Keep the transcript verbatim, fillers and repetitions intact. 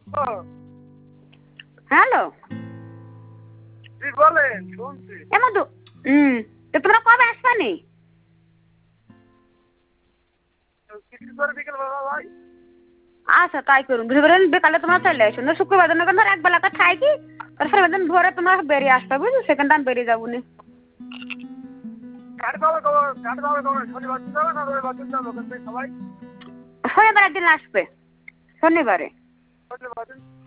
Hello বলেন শুনছি। এমন তো হুম তো তোমরা কবে আসবে নি? কিছু করে বিকেল বেলা ভাই। আচ্ছা তাই করুন বুঝবেন বিকালে তোমরা চলে আসো না শুক্রবার দিন ধর এক বেলা করে থাকি তারপরে দিন ভোরে তোমরা বেরিয়ে আসবে বুঝছো সেখানটা আমি বেরিয়ে যাবো নি। গাড়ি পাবে কবে গাড়ি পাবে কবে শনিবার দিন যাবে না রবিবার দিন যাবে ওখান থেকে সবাই? শনিবার দিন আসবে শনিবারে। শনিবার দিন